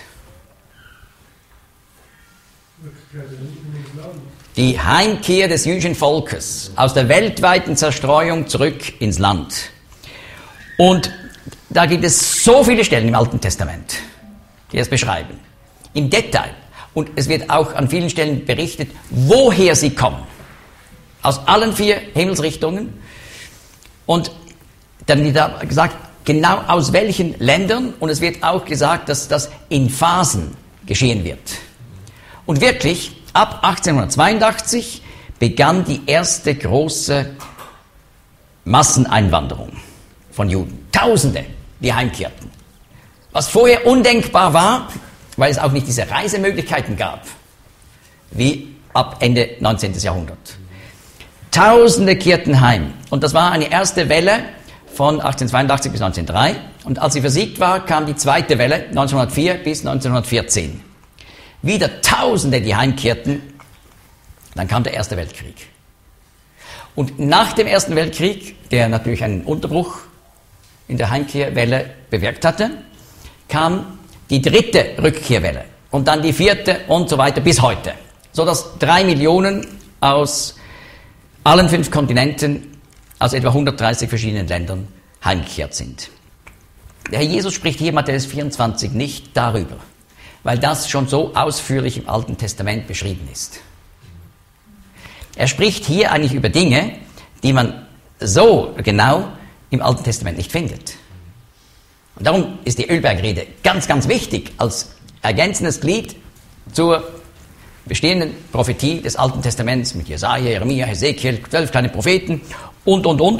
Die Heimkehr des jüdischen Volkes aus der weltweiten Zerstreuung zurück ins Land. Und da gibt es so viele Stellen im Alten Testament, die es beschreiben, im Detail. Und es wird auch an vielen Stellen berichtet, woher sie kommen. Aus allen 4 Himmelsrichtungen. Und dann wird da gesagt, genau aus welchen Ländern. Und es wird auch gesagt, dass das in Phasen geschehen wird. Und wirklich, ab 1882 begann die erste große Masseneinwanderung von Juden. Tausende, die heimkehrten. Was vorher undenkbar war, weil es auch nicht diese Reisemöglichkeiten gab, wie ab Ende 19. Jahrhundert. Tausende kehrten heim. Und das war eine erste Welle von 1882 bis 1903. Und als sie versiegt war, kam die zweite Welle 1904 bis 1914. Wieder Tausende, die heimkehrten. Dann kam der Erste Weltkrieg. Und nach dem Ersten Weltkrieg, der natürlich einen Unterbruch in der Heimkehrwelle bewirkt hatte, kam die dritte Rückkehrwelle und dann die vierte und so weiter bis heute. Sodass 3 Millionen aus allen 5 Kontinenten, aus etwa 130 verschiedenen Ländern, heimgekehrt sind. Der Herr Jesus spricht hier in Matthäus 24 nicht darüber, weil das schon so ausführlich im Alten Testament beschrieben ist. Er spricht hier eigentlich über Dinge, die man so genau im Alten Testament nicht findet. Und darum ist die Ölbergrede ganz, ganz wichtig als ergänzendes Glied zur bestehenden Prophetie des Alten Testaments mit Jesaja, Jeremia, Hesekiel, 12 kleine Propheten und.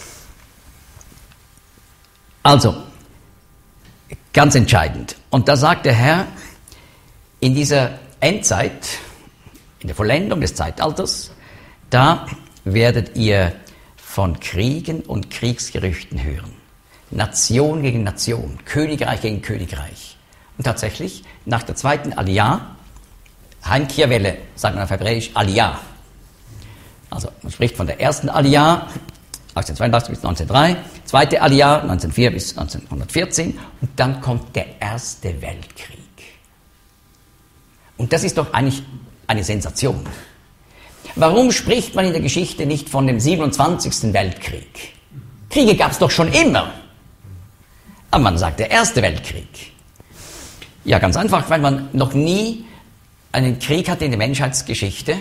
Also, ganz entscheidend. Und da sagt der Herr, in dieser Endzeit, in der Vollendung des Zeitalters, da werdet ihr von Kriegen und Kriegsgerüchten hören. Nation gegen Nation, Königreich gegen Königreich. Und tatsächlich, nach der zweiten Aliyah, Heimkehrwelle, sagt man auf Hebräisch, Aliyah. Also man spricht von der ersten Aliyah, 1882 bis 1903, zweite Aliyah, 1904 bis 1914, und dann kommt der Erste Weltkrieg. Und das ist doch eigentlich eine Sensation. Warum spricht man in der Geschichte nicht von dem 27. Weltkrieg? Kriege gab es doch schon immer. Aber man sagt der Erste Weltkrieg. Ja, ganz einfach, weil man noch nie einen Krieg hatte in der Menschheitsgeschichte,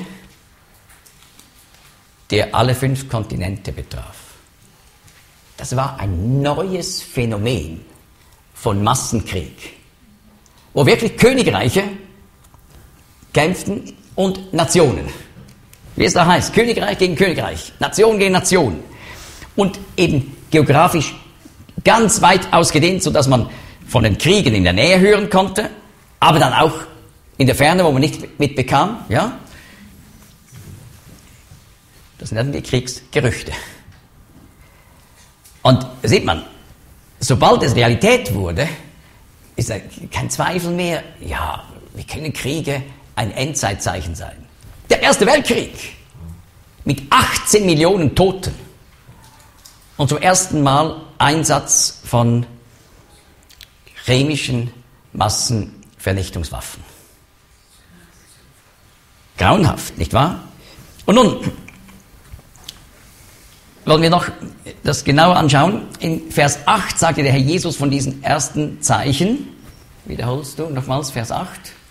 der alle 5 Kontinente betraf. Das war ein neues Phänomen von Massenkrieg, wo wirklich Königreiche kämpften und Nationen. Wie es da heißt, Königreich gegen Königreich, Nation gegen Nation. Und eben geografisch ganz weit ausgedehnt, sodass man von den Kriegen in der Nähe hören konnte, aber dann auch in der Ferne, wo man nicht mitbekam. Ja? Das nennen wir Kriegsgerüchte. Und sieht man, sobald es Realität wurde, ist kein Zweifel mehr, ja, wie können Kriege ein Endzeitzeichen sein? Der Erste Weltkrieg mit 18 Millionen Toten und zum ersten Mal Einsatz von chemischen Massenvernichtungswaffen. Grauenhaft, nicht wahr? Und nun wollen wir noch das genauer anschauen. In Vers 8 sagte der Herr Jesus von diesen ersten Zeichen. Wiederholst du nochmals Vers 8?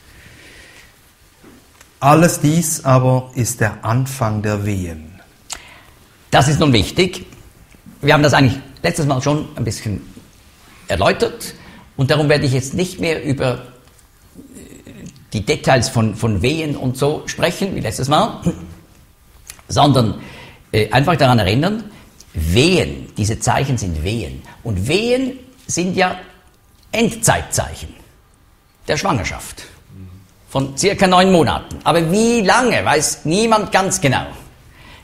Alles dies aber ist der Anfang der Wehen. Das ist nun wichtig. Wir haben das eigentlich letztes Mal schon ein bisschen erläutert und darum werde ich jetzt nicht mehr über die Details von Wehen und so sprechen, wie letztes Mal, sondern einfach daran erinnern, Wehen, diese Zeichen sind Wehen. Und Wehen sind ja Endzeitzeichen der Schwangerschaft von circa 9 Monaten. Aber wie lange, weiß niemand ganz genau.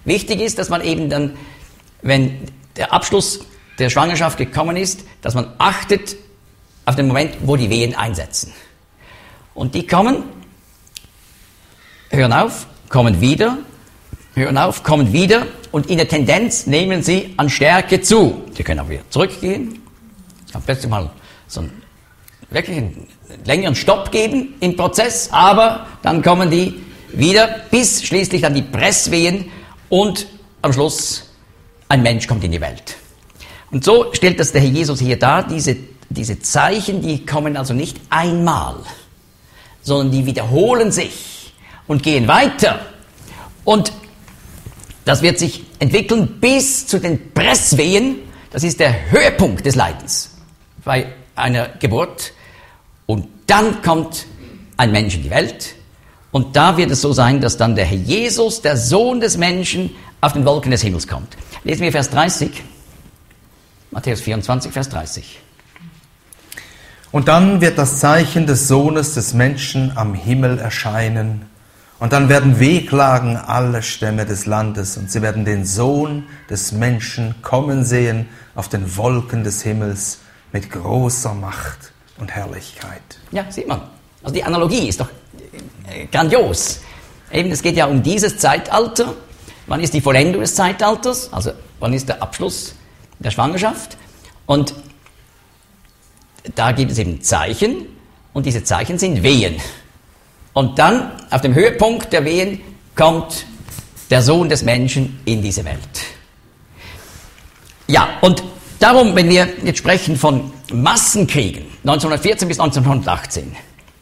Wichtig ist, dass man eben dann, wenn der Abschluss der Schwangerschaft gekommen ist, dass man achtet auf den Moment, wo die Wehen einsetzen. Und die kommen, hören auf, kommen wieder, hören auf, kommen wieder und in der Tendenz nehmen sie an Stärke zu. Sie können auch wieder zurückgehen. Es kann plötzlich mal so wirklich einen längeren Stopp geben im Prozess, aber dann kommen die wieder, bis schließlich dann die Presswehen und am Schluss ein Mensch kommt in die Welt. Und so stellt das der Herr Jesus hier dar, diese Zeichen, die kommen also nicht einmal, sondern die wiederholen sich und gehen weiter. Und das wird sich entwickeln bis zu den Presswehen. Das ist der Höhepunkt des Leidens bei einer Geburt. Und dann kommt ein Mensch in die Welt. Und da wird es so sein, dass dann der Herr Jesus, der Sohn des Menschen, auf den Wolken des Himmels kommt. Lesen wir Vers 30. Matthäus 24, Vers 30. Und dann wird das Zeichen des Sohnes des Menschen am Himmel erscheinen. Und dann werden wehklagen alle Stämme des Landes. Und sie werden den Sohn des Menschen kommen sehen auf den Wolken des Himmels mit großer Macht und Herrlichkeit. Ja, sieht man. Also die Analogie ist doch grandios. Eben, es geht ja um dieses Zeitalter. Wann ist die Vollendung des Zeitalters? Also wann ist der Abschluss der Schwangerschaft? Und da gibt es eben Zeichen und diese Zeichen sind Wehen. Und dann auf dem Höhepunkt der Wehen kommt der Sohn des Menschen in diese Welt. Ja, und darum, wenn wir jetzt sprechen von Massenkriegen, 1914 bis 1918,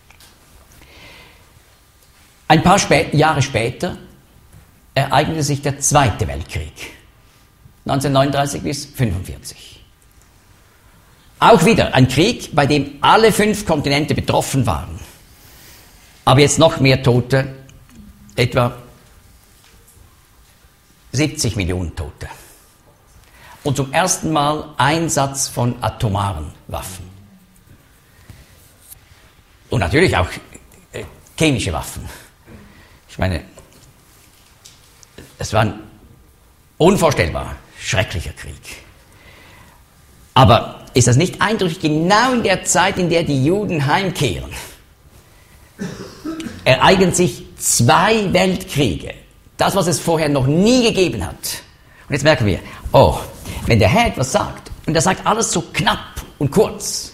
ein paar Jahre später ereignete sich der Zweite Weltkrieg, 1939 bis 1945. Auch wieder ein Krieg, bei dem alle 5 Kontinente betroffen waren. Aber jetzt noch mehr Tote, etwa 70 Millionen Tote. Und zum ersten Mal Einsatz von atomaren Waffen. Und natürlich auch chemische Waffen. Ich meine, es war ein unvorstellbar schrecklicher Krieg. Aber ist das nicht eindrücklich, genau in der Zeit, in der die Juden heimkehren, ereignen sich 2 Weltkriege. Das, was es vorher noch nie gegeben hat. Und jetzt merken wir, oh, wenn der Herr etwas sagt, und er sagt alles so knapp und kurz,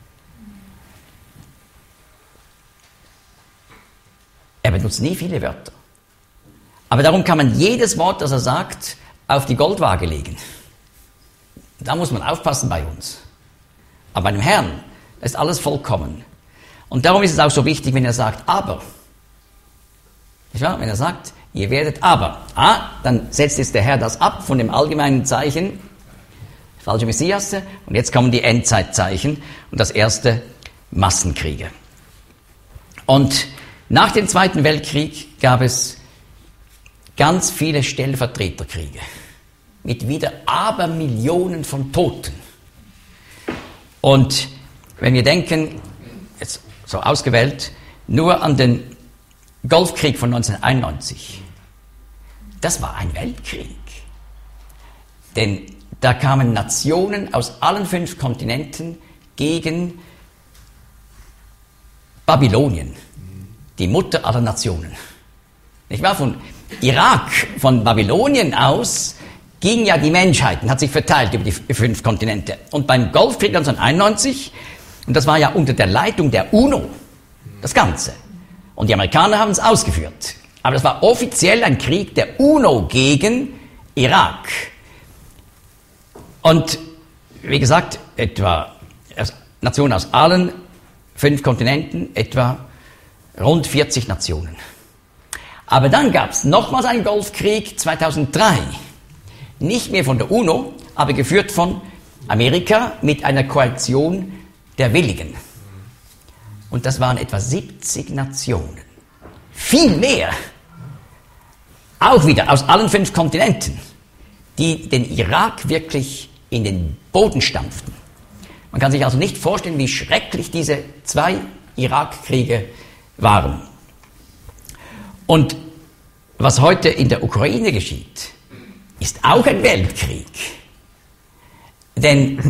er benutzt nie viele Wörter. Aber darum kann man jedes Wort, das er sagt, auf die Goldwaage legen. Da muss man aufpassen bei uns. Aber bei dem Herrn ist alles vollkommen. Und darum ist es auch so wichtig, wenn er sagt, aber. Nicht wahr? Wenn er sagt, ihr werdet aber. Dann setzt jetzt der Herr das ab von dem allgemeinen Zeichen, falsche Messias, und jetzt kommen die Endzeitzeichen und das erste Massenkriege. Und nach dem Zweiten Weltkrieg gab es ganz viele Stellvertreterkriege mit wieder Abermillionen von Toten. Und wenn wir denken, jetzt so ausgewählt, nur an den Golfkrieg von 1991, das war ein Weltkrieg. Denn da kamen Nationen aus allen 5 Kontinenten gegen Babylonien, die Mutter aller Nationen. Nicht wahr? Von Irak, von Babylonien aus, ging ja die Menschheit und hat sich verteilt über die 5 Kontinente. Und beim Golfkrieg 1991, und das war ja unter der Leitung der UNO, das Ganze. Und die Amerikaner haben es ausgeführt. Aber das war offiziell ein Krieg der UNO gegen Irak. Und wie gesagt, etwa Nationen aus allen 5 Kontinenten, etwa rund 40 Nationen. Aber dann gab es nochmals einen Golfkrieg 2003. Nicht mehr von der UNO, aber geführt von Amerika mit einer Koalition der Willigen. Und das waren etwa 70 Nationen. Viel mehr. Auch wieder aus allen 5 Kontinenten, die den Irak wirklich in den Boden stampften. Man kann sich also nicht vorstellen, wie schrecklich diese 2 Irakkriege waren. Und was heute in der Ukraine geschieht, ist auch ein Weltkrieg. Denn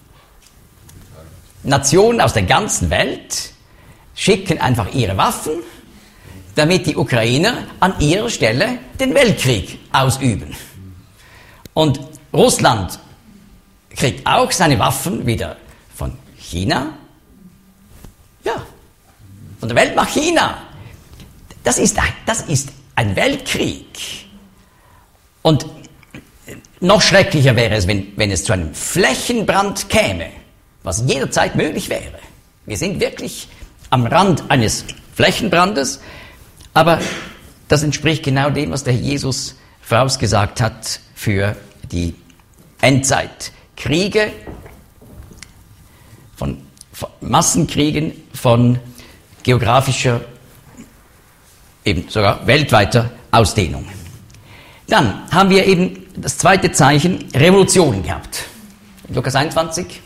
Nationen aus der ganzen Welt schicken einfach ihre Waffen, damit die Ukrainer an ihrer Stelle den Weltkrieg ausüben. Und Russland kriegt auch seine Waffen wieder von China. Ja, von der Welt nach China. Das ist ein Weltkrieg. Und noch schrecklicher wäre es, wenn es zu einem Flächenbrand käme, was jederzeit möglich wäre. Wir sind wirklich am Rand eines Flächenbrandes, aber das entspricht genau dem, was der Jesus vorausgesagt hat für die Endzeit. Kriege, von Massenkriegen, von geografischer, eben sogar weltweiter Ausdehnung. Dann haben wir eben das zweite Zeichen, Revolutionen gehabt. Lukas 21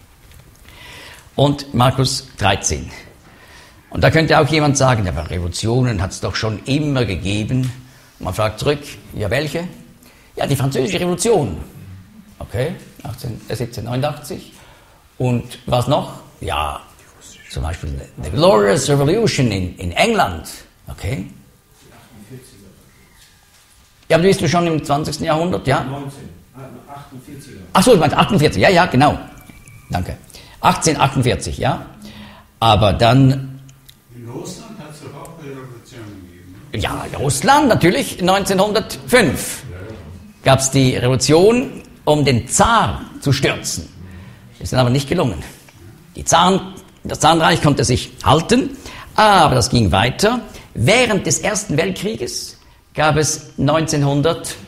und Markus 13. Und da könnte auch jemand sagen, aber Revolutionen hat es doch schon immer gegeben. Man fragt zurück, ja welche? Ja, die Französische Revolution. Okay, 1789. Und was noch? Ja, zum Beispiel the Glorious Revolution in England. Okay. Ja, aber bist du schon im 20. Jahrhundert, ja? 48er. Ach so, ich meinte 48, ja, genau. Danke. 1848, ja. Aber dann... In Russland hat es doch auch Revolutionen gegeben. Ja, Russland natürlich, 1905 gab es die Revolution, um den Zar zu stürzen. Ist dann aber nicht gelungen. Das Zarenreich konnte sich halten, aber das ging weiter. Während des Ersten Weltkrieges gab es 1917,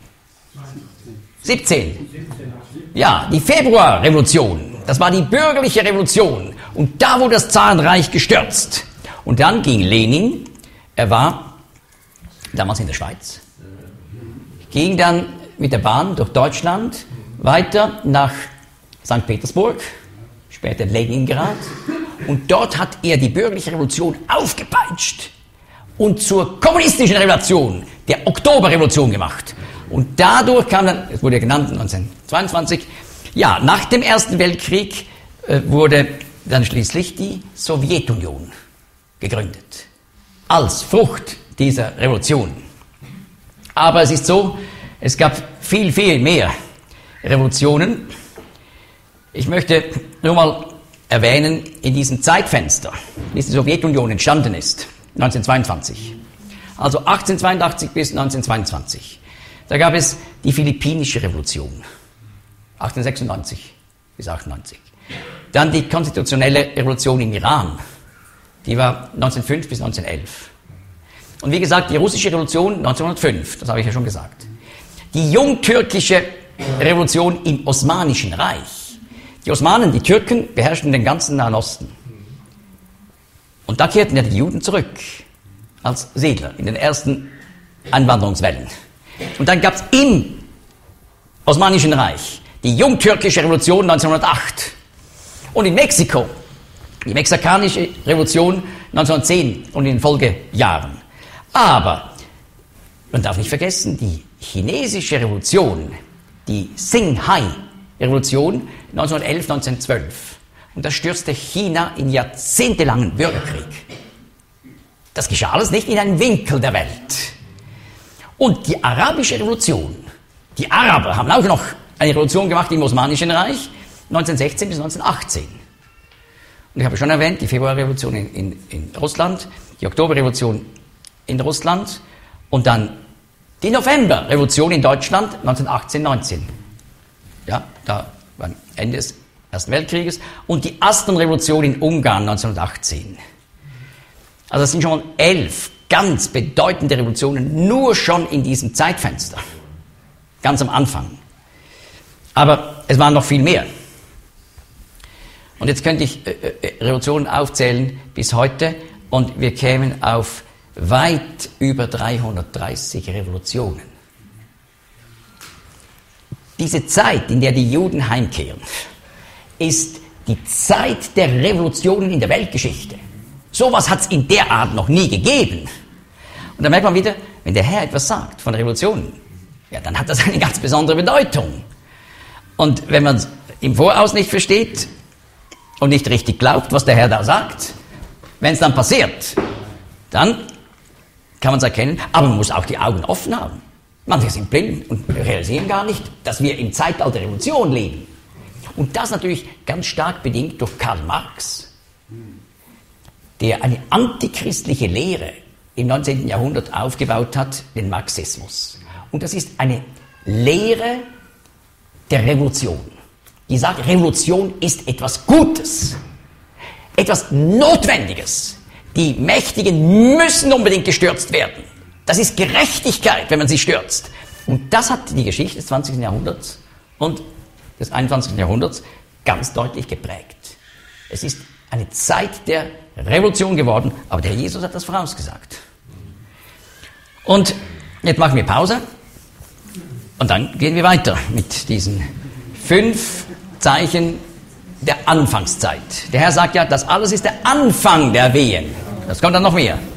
ja, die Februarrevolution. Das war die bürgerliche Revolution. Und da wurde das Zarenreich gestürzt. Und dann ging Lenin, er war damals in der Schweiz, ging dann mit der Bahn durch Deutschland weiter nach St. Petersburg, später Leningrad. Und dort hat er die bürgerliche Revolution aufgepeitscht und zur kommunistischen Revolution, der Oktoberrevolution gemacht. Und dadurch kam dann, es wurde ja genannt 1922, ja, nach dem Ersten Weltkrieg wurde dann schließlich die Sowjetunion gegründet. Als Frucht dieser Revolution. Aber es ist so, es gab viel, viel mehr Revolutionen. Ich möchte nur mal erwähnen, in diesem Zeitfenster, wie die Sowjetunion entstanden ist, 1922. Also 1882 bis 1922. Da gab es die Philippinische Revolution, 1896 bis 98. Dann die konstitutionelle Revolution im Iran, die war 1905 bis 1911. Und wie gesagt, die russische Revolution 1905, das habe ich ja schon gesagt. Die jungtürkische Revolution im Osmanischen Reich. Die Osmanen, die Türken, beherrschten den ganzen Nahen Osten. Und da kehrten ja die Juden zurück als Siedler in den ersten Einwanderungswellen. Und dann gab es im Osmanischen Reich die jungtürkische Revolution 1908. Und in Mexiko die mexikanische Revolution 1910 und in den Folgejahren. Aber man darf nicht vergessen, die chinesische Revolution, die Xinhai-Revolution 1911, 1912. Und das stürzte China in jahrzehntelangen Bürgerkrieg. Das geschah alles nicht in einem Winkel der Welt. Und die arabische Revolution, die Araber haben auch noch eine Revolution gemacht im Osmanischen Reich, 1916 bis 1918. Und ich habe schon erwähnt, die Februarrevolution in Russland, die Oktoberrevolution in Russland und dann die Novemberrevolution in Deutschland 1918-19. Ja, da war Ende des Ersten Weltkrieges und die Asternrevolution in Ungarn 1918. Also das sind schon 11 ganz bedeutende Revolutionen, nur schon in diesem Zeitfenster. Ganz am Anfang. Aber es waren noch viel mehr. Und jetzt könnte ich Revolutionen aufzählen bis heute und wir kämen auf weit über 330 Revolutionen. Diese Zeit, in der die Juden heimkehren, ist die Zeit der Revolutionen in der Weltgeschichte. Sowas hat es in der Art noch nie gegeben. Und da merkt man wieder, wenn der Herr etwas sagt von Revolutionen, ja, dann hat das eine ganz besondere Bedeutung. Und wenn man es im Voraus nicht versteht und nicht richtig glaubt, was der Herr da sagt, wenn es dann passiert, dann kann man es erkennen, aber man muss auch die Augen offen haben. Manche sind blind und realisieren gar nicht, dass wir im Zeitalter der Revolution leben. Und das natürlich ganz stark bedingt durch Karl Marx, der eine antichristliche Lehre im 19. Jahrhundert aufgebaut hat, den Marxismus. Und das ist eine Lehre der Revolution. Die sagt, Revolution ist etwas Gutes, etwas Notwendiges. Die Mächtigen müssen unbedingt gestürzt werden. Das ist Gerechtigkeit, wenn man sie stürzt. Und das hat die Geschichte des 20. Jahrhunderts und des 21. Jahrhunderts ganz deutlich geprägt. Es ist eine Zeit der Revolution geworden, aber der Herr Jesus hat das vorausgesagt. Und jetzt machen wir Pause und dann gehen wir weiter mit diesen 5 Zeichen der Anfangszeit. Der Herr sagt ja, das alles ist der Anfang der Wehen. Das kommt dann noch mehr.